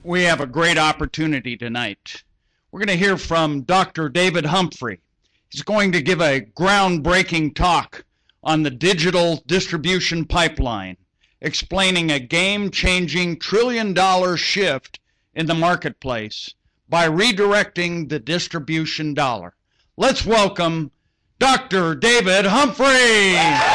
We have a great opportunity tonight. We're going to hear from Dr. David Humphrey. He's going to give a groundbreaking talk on the digital distribution pipeline, explaining a game-changing trillion-dollar shift in the marketplace by redirecting the distribution dollar. Let's welcome Dr. David Humphrey.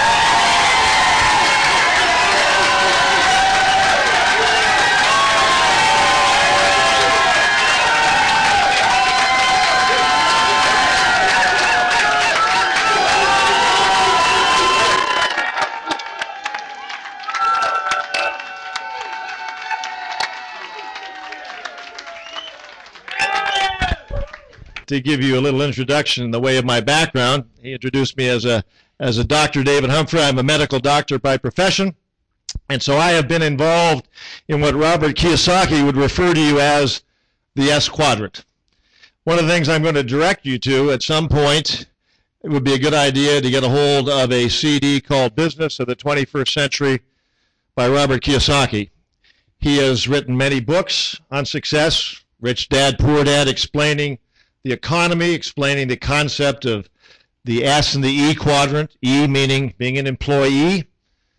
To give you a little introduction in the way of my background, he introduced me as a Dr. David Humphrey. I'm a medical doctor by profession, and so I have been involved in what Robert Kiyosaki would refer to you as the S quadrant. One of the things I'm going to direct you to at some point, it would be a good idea to get a hold of a CD called Business of the 21st Century by Robert Kiyosaki. He has written many books on success, Rich Dad, Poor Dad, explaining the economy, explaining the concept of the S and the E quadrant, E meaning being an employee,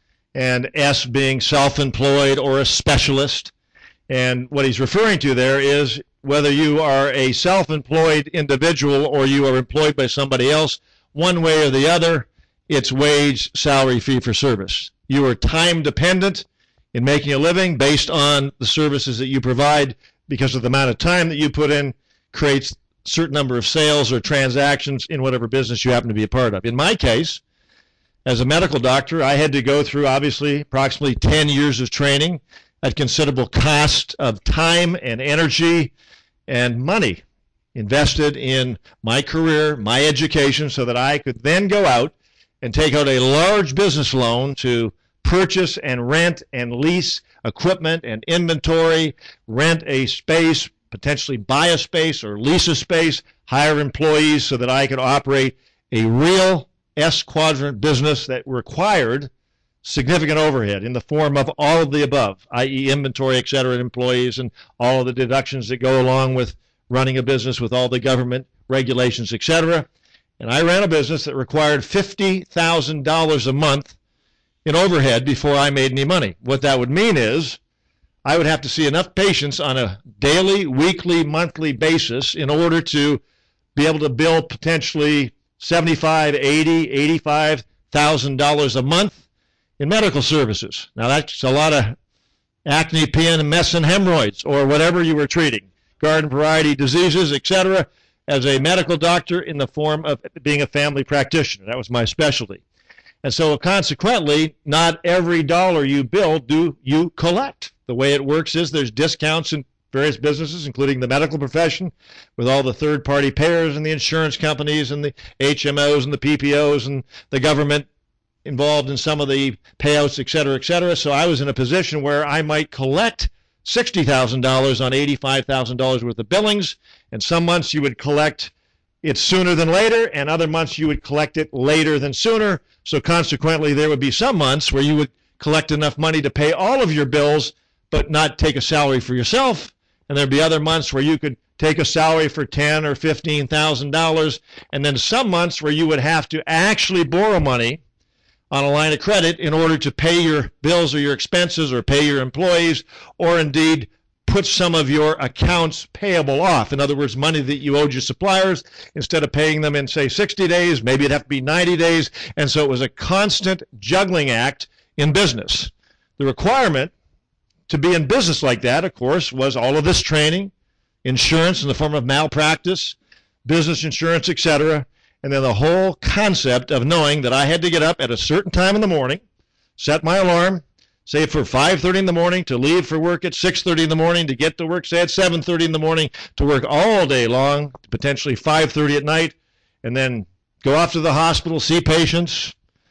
and S being self-employed or a specialist. And what he's referring to there is whether you are a self-employed individual or you are employed by somebody else, one way or the other, it's wage, salary, fee for service. You are time dependent in making a living based on the services that you provide, because of the amount of time that you put in creates certain number of sales or transactions in whatever business you happen to be a part of. In my case, as a medical doctor, I had to go through, obviously, approximately 10 years of training at considerable cost of time and energy and money invested in my career, my education, so that I could then go out and take out a large business loan to purchase and rent and lease equipment and inventory, rent a space, potentially buy a space or lease a space, hire employees so that I could operate a real S quadrant business that required significant overhead in the form of all of the above, i.e. inventory, et cetera, employees, and all of the deductions that go along with running a business with all the government regulations, et cetera. And I ran a business that required $50,000 a month in overhead before I made any money. What that would mean is I would have to see enough patients on a daily, weekly, monthly basis in order to be able to bill potentially $75,000, $80,000, $85,000 a month in medical services. Now that's a lot of acne, PMS, and hemorrhoids, or whatever you were treating, garden variety diseases, etc., as a medical doctor in the form of being a family practitioner. That was my specialty. And so consequently, not every dollar you bill do you collect. The way it works is there's discounts in various businesses, including the medical profession, with all the third-party payers and the insurance companies and the HMOs and the PPOs and the government involved in some of the payouts, et cetera, et cetera. So I was in a position where I might collect $60,000 on $85,000 worth of billings, and some months you would collect it sooner than later, and other months you would collect it later than sooner. So consequently, there would be some months where you would collect enough money to pay all of your bills but not take a salary for yourself, and there'd be other months where you could take a salary for $10,000 or $15,000, and then some months where you would have to actually borrow money on a line of credit in order to pay your bills or your expenses or pay your employees, or indeed put some of your accounts payable off. In other words, money that you owed your suppliers, instead of paying them in, say, 60 days, maybe it'd have to be 90 days, and so it was a constant juggling act in business. The requirement to be in business like that, of course, was all of this training, insurance in the form of malpractice, business insurance, etc., and then the whole concept of knowing that I had to get up at a certain time in the morning, set my alarm, say for 5:30 in the morning, to leave for work at 6:30 in the morning, to get to work, say at 7:30 in the morning, to work all day long, potentially 5:30 at night, and then go off to the hospital, see patients,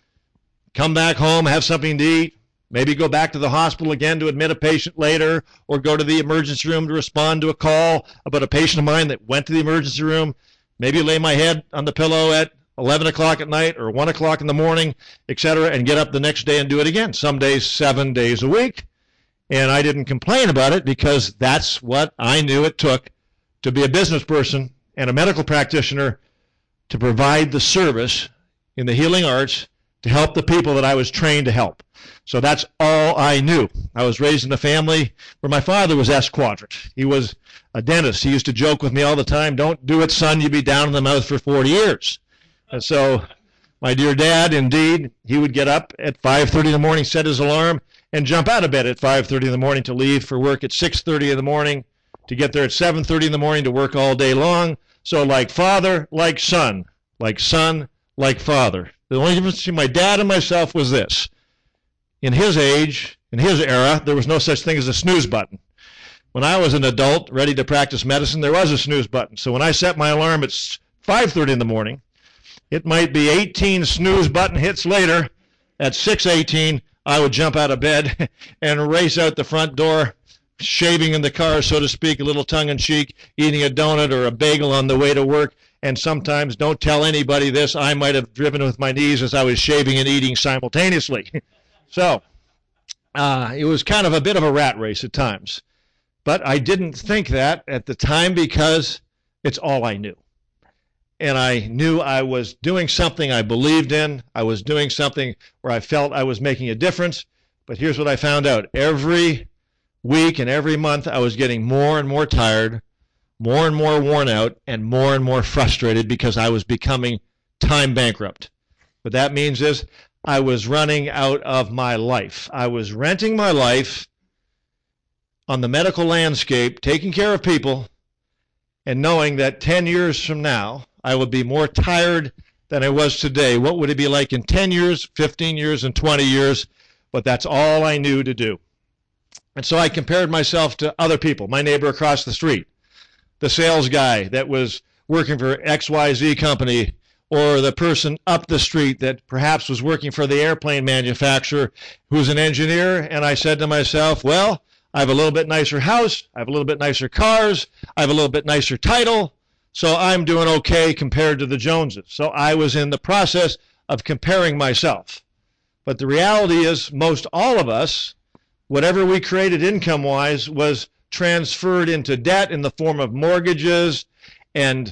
come back home, have something to eat, maybe go back to the hospital again to admit a patient later, or go to the emergency room to respond to a call about a patient of mine that went to the emergency room, maybe lay my head on the pillow at 11 o'clock at night or 1 o'clock in the morning, etc., and get up the next day and do it again. Some days, 7 days a week. And I didn't complain about it because that's what I knew it took to be a business person and a medical practitioner, to provide the service in the healing arts to help the people that I was trained to help. So that's all I knew. I was raised in a family where my father was S quadrant. He was a dentist. He used to joke with me all the time, "Don't do it, son, you'll be down in the mouth for 40 years. And so my dear dad, indeed, he would get up at 5:30 in the morning, set his alarm, and jump out of bed at 5:30 in the morning to leave for work at 6:30 in the morning, to get there at 7:30 in the morning to work all day long. So like father, like son, like son, like father. The only difference between my dad and myself was this. In his age, in his era, there was no such thing as a snooze button. When I was an adult ready to practice medicine, there was a snooze button. So when I set my alarm at 5:30 in the morning, it might be 18 snooze button hits later. At 6:18, I would jump out of bed and race out the front door, shaving in the car, so to speak, a little tongue-in-cheek, eating a donut or a bagel on the way to work. And sometimes, don't tell anybody this, I might have driven with my knees as I was shaving and eating simultaneously. So it was kind of a bit of a rat race at times. But I didn't think that at the time because it's all I knew. And I knew I was doing something I believed in. I was doing something where I felt I was making a difference. But here's what I found out. Every week and every month, I was getting more and more tired, more and more worn out, and more frustrated because I was becoming time bankrupt. What that means is I was running out of my life. I was renting my life on the medical landscape, taking care of people, and knowing that 10 years from now, I would be more tired than I was today. What would it be like in 10 years, 15 years, and 20 years? But that's all I knew to do. And so I compared myself to other people, my neighbor across the street, the sales guy that was working for XYZ company, or the person up the street that perhaps was working for the airplane manufacturer who's an engineer. And I said to myself, well, I have a little bit nicer house, I have a little bit nicer cars, I have a little bit nicer title, so I'm doing okay compared to the Joneses. So I was in the process of comparing myself. But the reality is most all of us, whatever we created income-wise, was transferred into debt in the form of mortgages and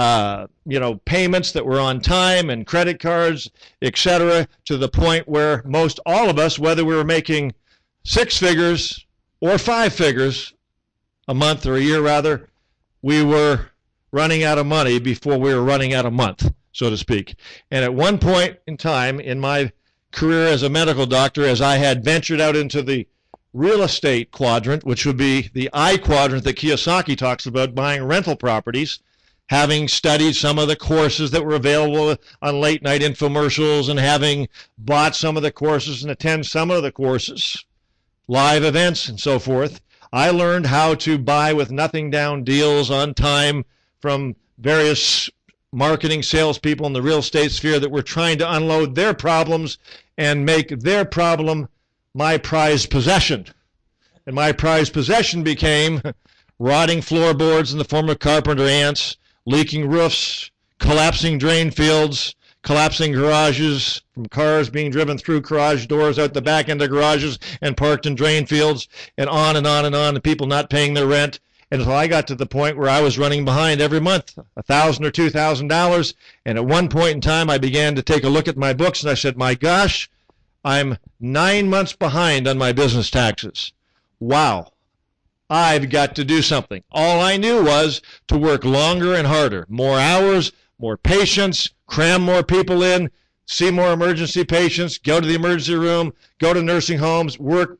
payments that were on time and credit cards, etc., to the point where most all of us, whether we were making 6 figures or 5 figures a month or a year rather, we were running out of money before we were running out of month, so to speak. And at one point in time in my career as a medical doctor, as I had ventured out into the real estate quadrant, which would be the I quadrant that Kiyosaki talks about, buying rental properties, having studied some of the courses that were available on late night infomercials and having bought some of the courses and attend some of the courses, live events and so forth, I learned how to buy with nothing down deals on time from various marketing salespeople in the real estate sphere that were trying to unload their problems and make their problem my prized possession. And my prized possession became rotting floorboards in the form of carpenter ants, leaking roofs, collapsing drain fields, collapsing garages from cars being driven through garage doors out the back end of garages and parked in drain fields, and on and on and on, and people not paying their rent. And so I got to the point where I was running behind every month, $1,000 or $2,000. And at one point in time, I began to take a look at my books, and I said, my gosh, I'm 9 months behind on my business taxes. Wow. I've got to do something. All I knew was to work longer and harder, more hours, more patients, cram more people in, see more emergency patients, go to the emergency room, go to nursing homes, work.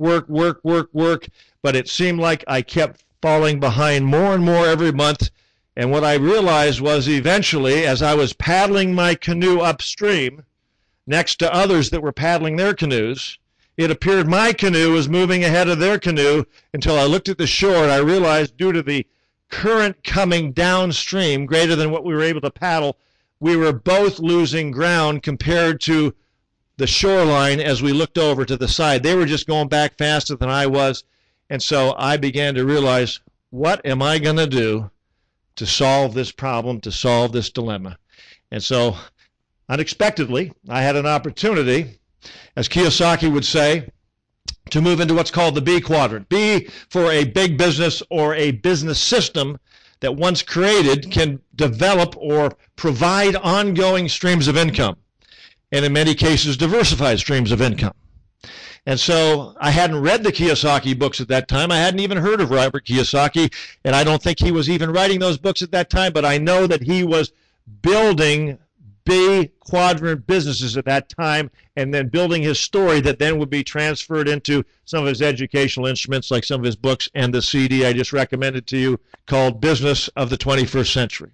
But it seemed like I kept falling behind more and more every month. And what I realized was eventually, as I was paddling my canoe upstream, next to others that were paddling their canoes, it appeared my canoe was moving ahead of their canoe until I looked at the shore and I realized, due to the current coming downstream greater than what we were able to paddle, we were both losing ground compared to the shoreline as we looked over to the side. They were just going back faster than I was. And so I began to realize, what am I going to do to solve this problem, to solve this dilemma? And so unexpectedly, I had an opportunity, as Kiyosaki would say, to move into what's called the B quadrant. B for a big business or a business system that once created can develop or provide ongoing streams of income, and in many cases diversified streams of income. And so I hadn't read the Kiyosaki books at that time. I hadn't even heard of Robert Kiyosaki, and I don't think he was even writing those books at that time, but I know that he was building B quadrant businesses at that time and then building his story that then would be transferred into some of his educational instruments like some of his books and the CD I just recommended to you called Business of the 21st Century.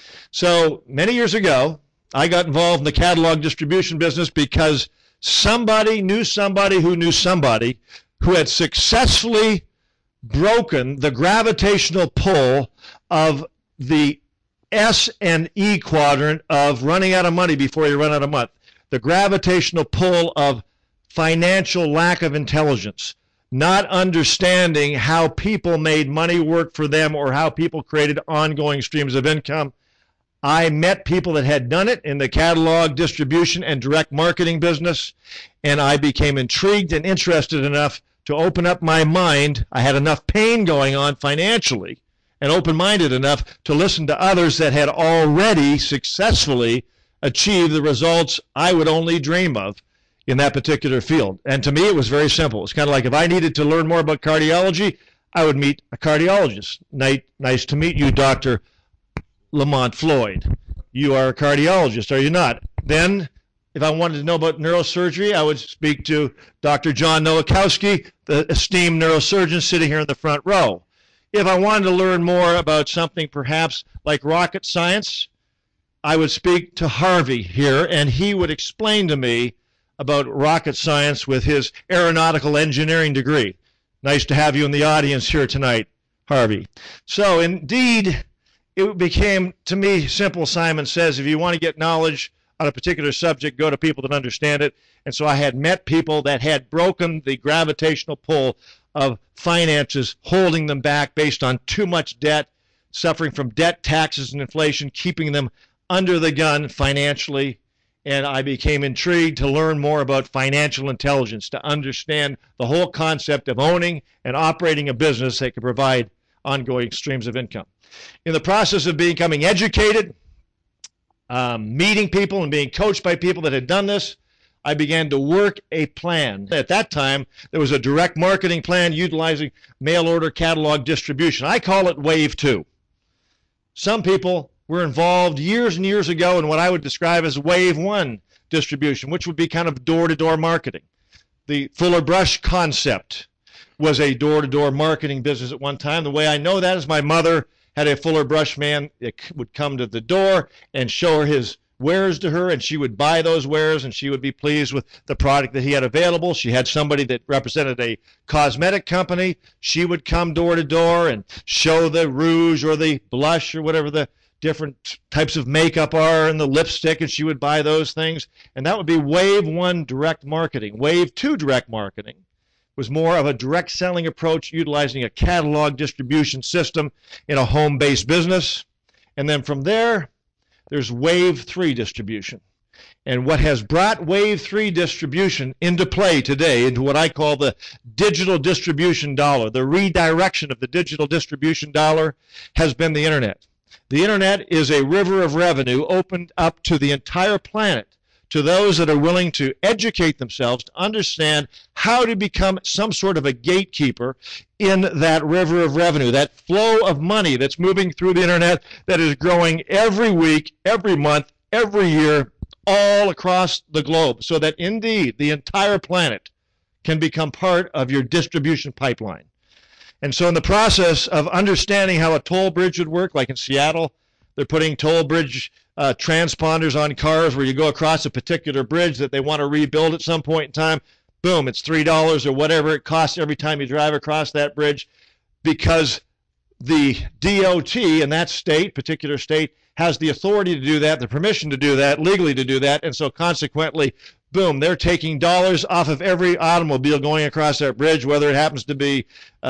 So many years ago, I got involved in the catalog distribution business because somebody knew somebody who knew somebody who had successfully broken the gravitational pull of the S and E quadrant of running out of money before you run out of money. The gravitational pull of financial lack of intelligence, not understanding how people made money work for them or how people created ongoing streams of income. I met people that had done it in the catalog distribution and direct marketing business, and I became intrigued and interested enough to open up my mind. I had enough pain going on financially and open-minded enough to listen to others that had already successfully achieved the results I would only dream of in that particular field. And to me, it was very simple. It's kind of like if I needed to learn more about cardiology, I would meet a cardiologist. Nice to meet you, Dr. Lamont Floyd. You are a cardiologist, are you not? Then, if I wanted to know about neurosurgery, I would speak to Dr. John Nowakowski, the esteemed neurosurgeon sitting here in the front row. If I wanted to learn more about something perhaps like rocket science, I would speak to Harvey here, and he would explain to me about rocket science with his aeronautical engineering degree. Nice to have you in the audience here tonight, Harvey. So indeed, it became, to me, simple. Simon says, if you want to get knowledge on a particular subject, go to people that understand it. And so I had met people that had broken the gravitational pull of finances, holding them back based on too much debt, suffering from debt, taxes, and inflation, keeping them under the gun financially. And I became intrigued to learn more about financial intelligence, to understand the whole concept of owning and operating a business that could provide ongoing streams of income. In the process of becoming educated, meeting people and being coached by people that had done this, I began to work a plan. At that time, there was a direct marketing plan utilizing mail order catalog distribution. I call it Wave 2. Some people were involved years and years ago in what I would describe as Wave 1 distribution, which would be kind of door-to-door marketing. The Fuller Brush concept was a door-to-door marketing business at one time. The way I know that is my mother had a Fuller Brush man that would come to the door and show her his wares to her, and she would buy those wares, and she would be pleased with the product that he had available. She had somebody that represented a cosmetic company. She would come door to door and show the rouge or the blush or whatever the different types of makeup are and the lipstick, and she would buy those things. And that would be Wave 1 direct marketing. Wave 2 direct marketing was more of a direct selling approach utilizing a catalog distribution system in a home-based business. And then from there, there's Wave 3 distribution. And what has brought Wave 3 distribution into play today, into what I call the digital distribution dollar, the redirection of the digital distribution dollar, has been the Internet. The Internet is a river of revenue opened up to the entire planet, to those that are willing to educate themselves, to understand how to become some sort of a gatekeeper in that river of revenue, that flow of money that's moving through the Internet that is growing every week, every month, every year, all across the globe, so that indeed the entire planet can become part of your distribution pipeline. And so in the process of understanding how a toll bridge would work, like in Seattle, they're putting toll bridge transponders on cars where you go across a particular bridge that they want to rebuild at some point in time. Boom, it's $3 or whatever it costs every time you drive across that bridge, because the DOT in that state, particular state, has the authority to do that, the permission to do that, legally to do that, and so consequently, boom, they're taking dollars off of every automobile going across that bridge, whether it happens to be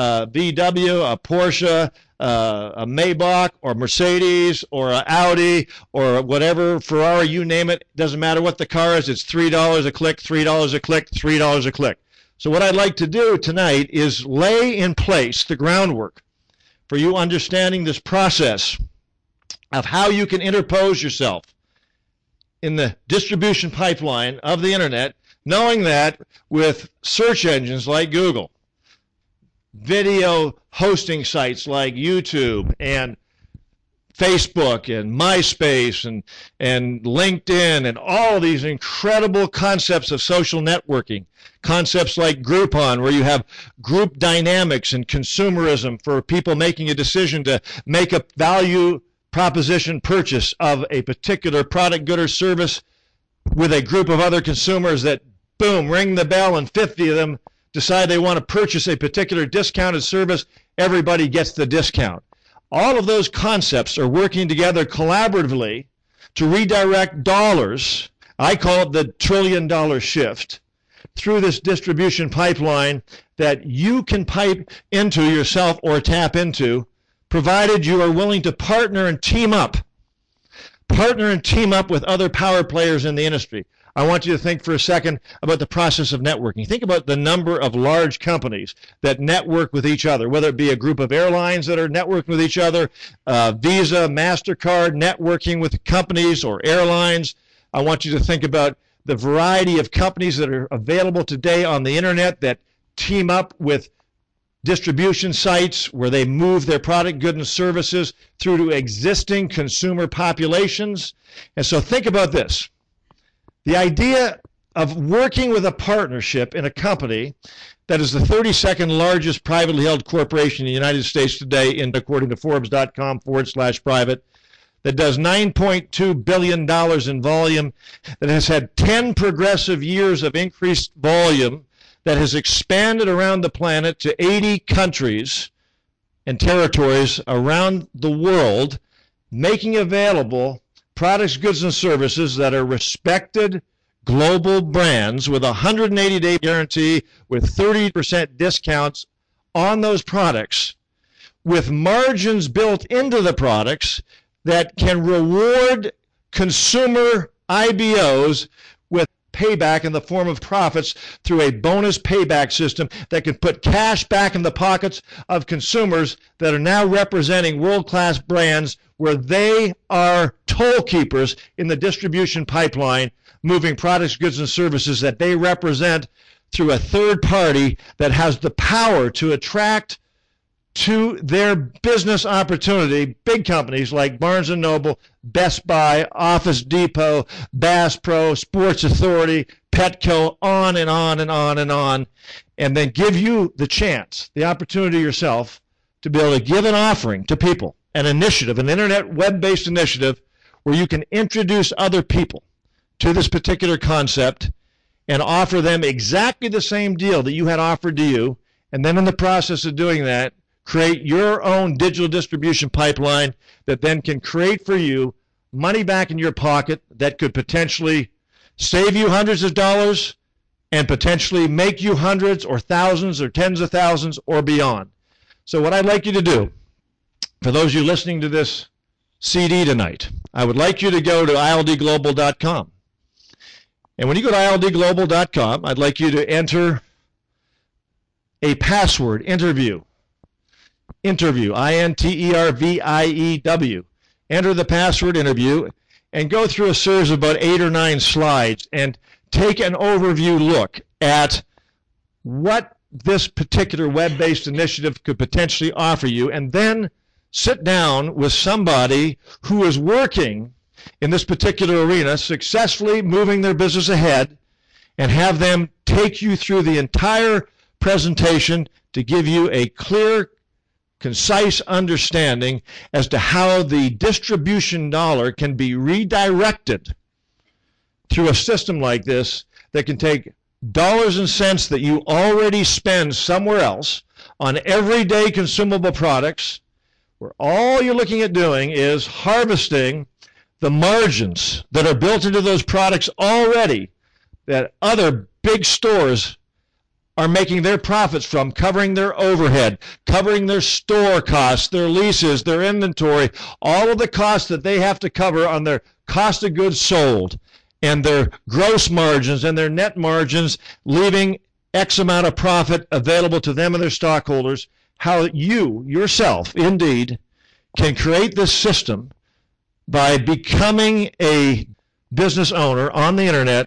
VW, a Porsche, a Maybach, or Mercedes, or an Audi, or whatever, Ferrari, you name it. Doesn't matter what the car is, it's $3 a click, $3 a click, $3 a click. So what I'd like to do tonight is lay in place the groundwork for you understanding this process of how you can interpose yourself in the distribution pipeline of the internet, knowing that with search engines like Google, video hosting sites like YouTube and Facebook and MySpace and LinkedIn and all of these incredible concepts of social networking, concepts like Groupon, where you have group dynamics and consumerism for people making a decision to make a value proposition purchase of a particular product, good, or service with a group of other consumers that, boom, ring the bell, and 50 of them decide they want to purchase a particular discounted service. Everybody gets the discount. All of those concepts are working together collaboratively to redirect dollars, I call it the $1 trillion shift, through this distribution pipeline that you can pipe into yourself or tap into, provided you are willing to partner and team up. Partner and team up with other power players in the industry. I want you to think for a second about the process of networking. Think about the number of large companies that network with each other, whether it be a group of airlines that are networking with each other, Visa, MasterCard networking with companies or airlines. I want you to think about the variety of companies that are available today on the internet that team up with distribution sites where they move their product, goods, and services through to existing consumer populations. And so think about this. The idea of working with a partnership in a company that is the 32nd largest privately held corporation in the United States today, according to Forbes.com/private, that does $9.2 billion in volume, that has had 10 progressive years of increased volume, that has expanded around the planet to 80 countries and territories around the world, making available products, goods, and services that are respected global brands with a 180-day guarantee, with 30% discounts on those products, with margins built into the products that can reward consumer IBOs with payback in the form of profits through a bonus payback system that can put cash back in the pockets of consumers that are now representing world-class brands, where they are toll keepers in the distribution pipeline, moving products, goods, and services that they represent through a third party that has the power to attract to their business opportunity big companies like Barnes & Noble, Best Buy, Office Depot, Bass Pro, Sports Authority, Petco, on and on and on and on, and then give you the chance, the opportunity yourself to be able to give an offering to people, an initiative, an internet web-based initiative where you can introduce other people to this particular concept and offer them exactly the same deal that you had offered to you, and then in the process of doing that, create your own digital distribution pipeline that then can create for you money back in your pocket that could potentially save you hundreds of dollars and potentially make you hundreds or thousands or tens of thousands or beyond. So what I'd like you to do, for those of you listening to this CD tonight, I would like you to go to ildglobal.com. And when you go to ildglobal.com, I'd like you to enter a password, interview, INTERVIEW. Enter the password, interview, and go through a series of about 8 or 9 slides and take an overview look at what this particular web-based initiative could potentially offer you, and then sit down with somebody who is working in this particular arena, successfully moving their business ahead, and have them take you through the entire presentation to give you a clear, concise understanding as to how the distribution dollar can be redirected through a system like this that can take dollars and cents that you already spend somewhere else on everyday consumable products, where all you're looking at doing is harvesting the margins that are built into those products already, that other big stores are making their profits from, covering their overhead, covering their store costs, their leases, their inventory, all of the costs that they have to cover on their cost of goods sold, and their gross margins and their net margins, leaving X amount of profit available to them and their stockholders, how you, yourself, indeed, can create this system by becoming a business owner on the internet,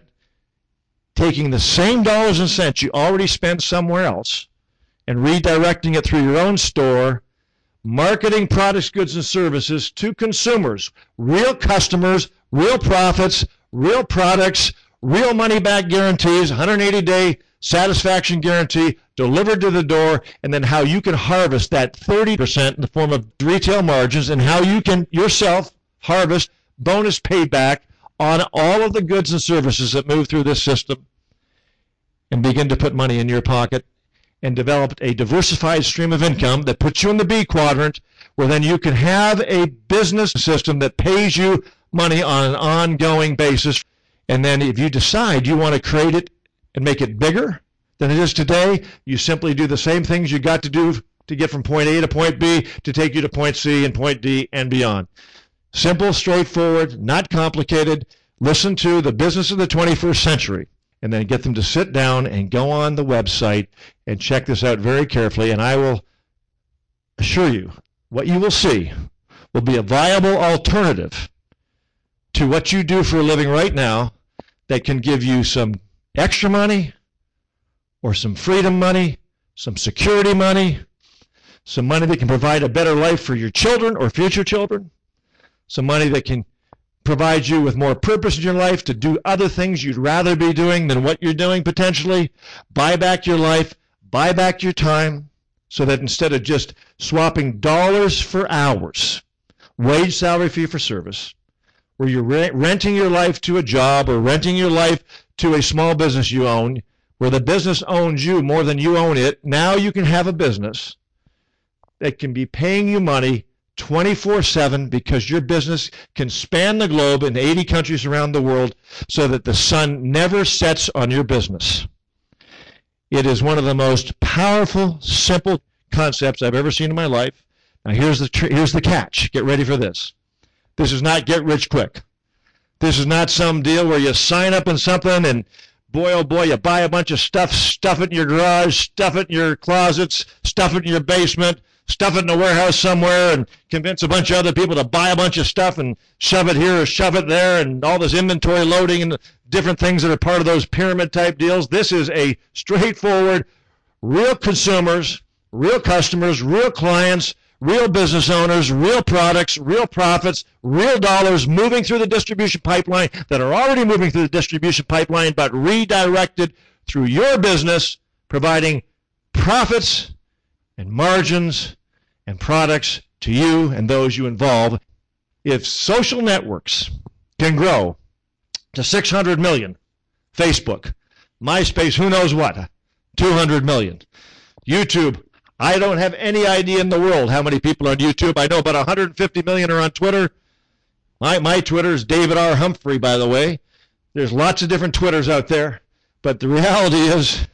taking the same dollars and cents you already spent somewhere else and redirecting it through your own store, marketing products, goods, and services to consumers, real customers, real profits, real products, real money-back guarantees, 180-day satisfaction guarantee delivered to the door, and then how you can harvest that 30% in the form of retail margins, and how you can yourself harvest bonus payback on all of the goods and services that move through this system, and begin to put money in your pocket and develop a diversified stream of income that puts you in the B quadrant, where then you can have a business system that pays you money on an ongoing basis. And then if you decide you want to create it and make it bigger than it is today, you simply do the same things you got to do to get from point A to point B to take you to point C and point D and beyond. Simple, straightforward, not complicated. Listen to the business of the 21st century, and then get them to sit down and go on the website and check this out very carefully. And I will assure you, what you will see will be a viable alternative to what you do for a living right now that can give you some extra money or some freedom money, some security money, some money that can provide a better life for your children or future children, some money that can provide you with more purpose in your life to do other things you'd rather be doing than what you're doing potentially. Buy back your life, buy back your time, so that instead of just swapping dollars for hours, wage, salary, fee for service, where you're renting your life to a job or renting your life to a small business you own, where the business owns you more than you own it, now you can have a business that can be paying you money 24/7, because your business can span the globe in 80 countries around the world, so that the sun never sets on your business. It is one of the most powerful, simple concepts I've ever seen in my life. Now here's the catch. Get ready for this. This is not get rich quick. This is not some deal where you sign up in something and boy, oh boy, you buy a bunch of stuff, stuff it in your garage, stuff it in your closets, stuff it in your basement, stuff it in a warehouse somewhere, and convince a bunch of other people to buy a bunch of stuff and shove it here or shove it there, and all this inventory loading and different things that are part of those pyramid type deals. This is a straightforward, real consumers, real customers, real clients, real business owners, real products, real profits, real dollars moving through the distribution pipeline that are already moving through the distribution pipeline, but redirected through your business, providing profits and margins and products to you and those you involve. If social networks can grow to 600 million, Facebook, MySpace, who knows what, 200 million, YouTube, I don't have any idea in the world how many people are on YouTube. I know about 150 million are on Twitter. My Twitter is David R. Humphrey, by the way. There's lots of different Twitters out there, but the reality is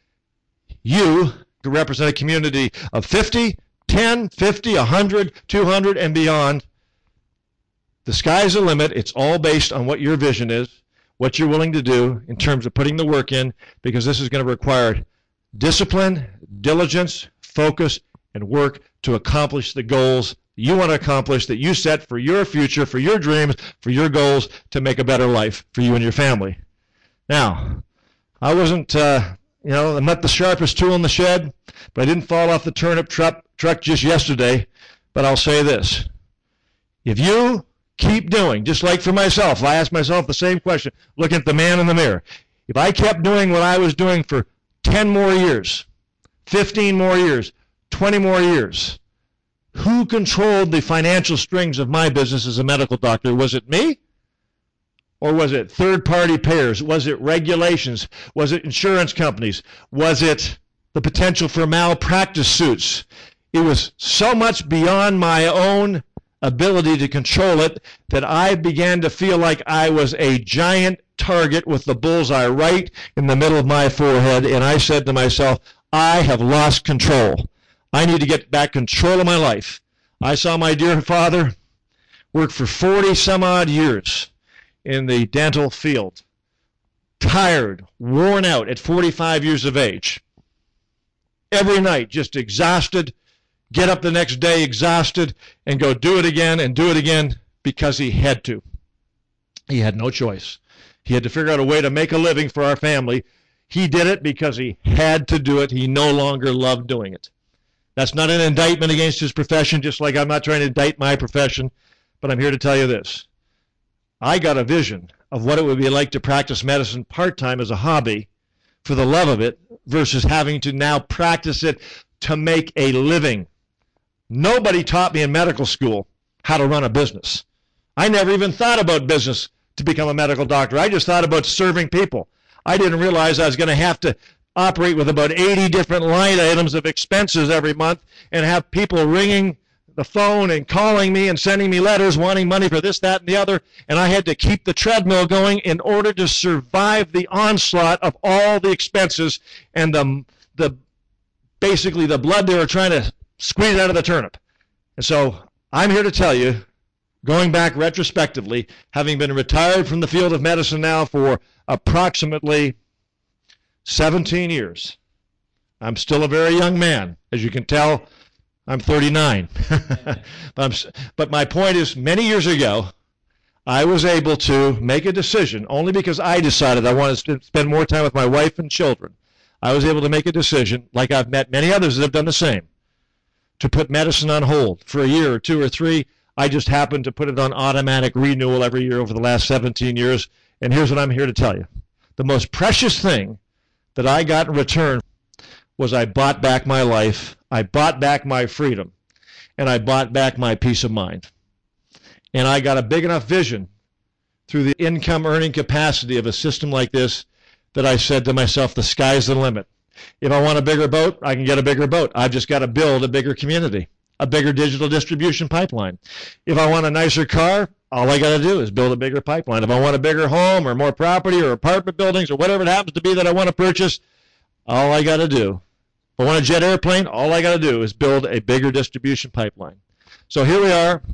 you to represent a community of 50, 10, 50, 100, 200, and beyond. The sky's the limit. It's all based on what your vision is, what you're willing to do in terms of putting the work in, because this is going to require discipline, diligence, focus, and work to accomplish the goals you want to accomplish, that you set for your future, for your dreams, for your goals, to make a better life for you and your family. Now, I wasn't I'm not the sharpest tool in the shed, but I didn't fall off the turnip truck just yesterday. But I'll say this. If you keep doing, just like for myself, I asked myself the same question, looking at the man in the mirror. If I kept doing what I was doing for 10 more years, 15 more years, 20 more years, who controlled the financial strings of my business as a medical doctor? Was it me? Or was it third-party payers? Was it regulations? Was it insurance companies? Was it the potential for malpractice suits? It was so much beyond my own ability to control it that I began to feel like I was a giant target with the bullseye right in the middle of my forehead, and I said to myself, I have lost control. I need to get back control of my life. I saw my dear father work for 40 some odd years in the dental field, tired, worn out at 45 years of age. Every night, just exhausted, get up the next day exhausted, and go do it again and do it again because he had to. He had no choice. He had to figure out a way to make a living for our family. He did it because he had to do it. He no longer loved doing it. That's not an indictment against his profession, just like I'm not trying to indict my profession, but I'm here to tell you this. I got a vision of what it would be like to practice medicine part-time as a hobby for the love of it versus having to now practice it to make a living. Nobody taught me in medical school how to run a business. I never even thought about business to become a medical doctor. I just thought about serving people. I didn't realize I was going to have to operate with about 80 different line items of expenses every month and have people ringing the phone and calling me and sending me letters wanting money for this, that, and the other. And I had to keep the treadmill going in order to survive the onslaught of all the expenses and the basically the blood they were trying to squeeze out of the turnip. And so I'm here to tell you, going back retrospectively, having been retired from the field of medicine now for approximately 17 years, I'm still a very young man. As you can tell, I'm 39. But my point is, many years ago, I was able to make a decision, only because I decided I wanted to spend more time with my wife and children. I was able to make a decision, like I've met many others that have done the same, to put medicine on hold for a year or two or three. I just happened to put it on automatic renewal every year over the last 17 years. And here's what I'm here to tell you. The most precious thing that I got in return was I bought back my life, I bought back my freedom, and I bought back my peace of mind. And I got a big enough vision through the income earning capacity of a system like this that I said to myself, the sky's the limit. If I want a bigger boat, I can get a bigger boat. I've just got to build a bigger community, a bigger digital distribution pipeline. If I want a nicer car, all I got to do is build a bigger pipeline. If I want a bigger home or more property or apartment buildings or whatever it happens to be that I want to purchase, all I got to do. If I want a jet airplane, all I got to do is build a bigger distribution pipeline. So here we are.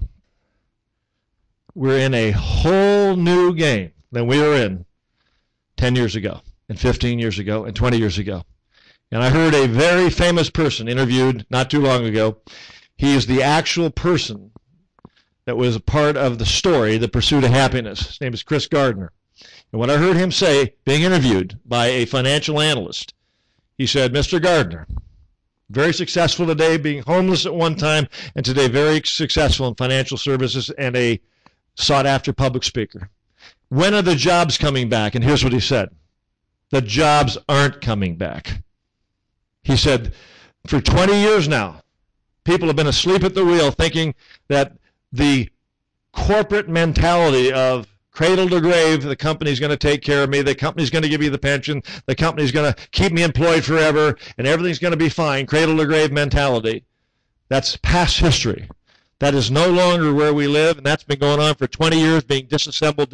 We're in a whole new game than we were in 10 years ago and 15 years ago and 20 years ago. And I heard a very famous person interviewed not too long ago. He is the actual person that was a part of the story, The Pursuit of Happiness. His name is Chris Gardner. And what I heard him say, being interviewed by a financial analyst, he said, Mr. Gardner, very successful today, being homeless at one time, and today very successful in financial services and a sought-after public speaker. When are the jobs coming back? And here's what he said. The jobs aren't coming back. He said, for 20 years now, people have been asleep at the wheel thinking that the corporate mentality of cradle to grave, the company's going to take care of me, the company's going to give me the pension, the company's going to keep me employed forever, and everything's going to be fine, cradle to grave mentality, that's past history. That is no longer where we live, and that's been going on for 20 years, being disassembled.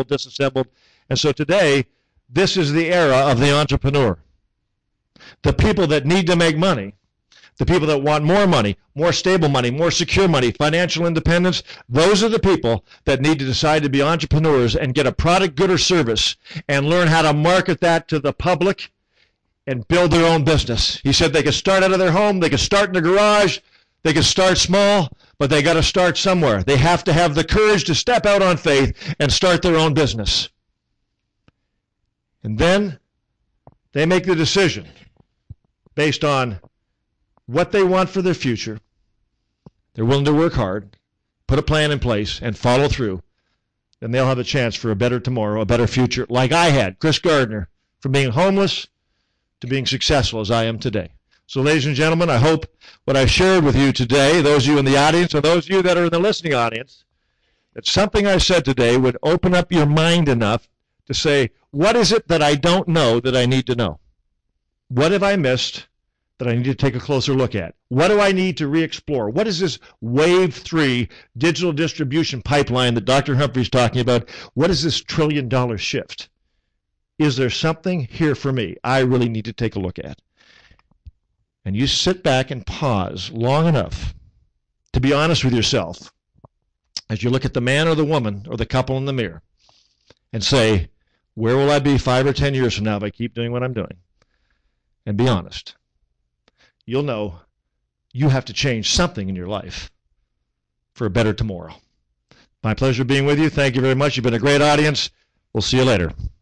And so today, this is the era of the entrepreneur. The people that need to make money, the people that want more money, more stable money, more secure money, financial independence, those are the people that need to decide to be entrepreneurs and get a product, good, or service and learn how to market that to the public and build their own business. He said they could start out of their home, they could start in the garage, they could start small, but they got to start somewhere. They have to have the courage to step out on faith and start their own business. And then they make the decision based on what they want for their future. They're willing to work hard, put a plan in place, and follow through. Then they'll have a chance for a better tomorrow, a better future, like I had, Chris Gardner, from being homeless to being successful as I am today. So, ladies and gentlemen, I hope what I shared with you today, those of you in the audience and those of you that are in the listening audience, that something I said today would open up your mind enough to say, what is it that I don't know that I need to know? What have I missed that I need to take a closer look at? What do I need to re-explore? What is this Wave 3 digital distribution pipeline that Dr. Humphrey's talking about? What is this $1 trillion shift? Is there something here for me I really need to take a look at? And you sit back and pause long enough to be honest with yourself as you look at the man or the woman or the couple in the mirror and say, Where will I be 5 or 10 years from now if I keep doing what I'm doing? And be honest. You'll know you have to change something in your life for a better tomorrow. My pleasure being with you. Thank you very much. You've been a great audience. We'll see you later.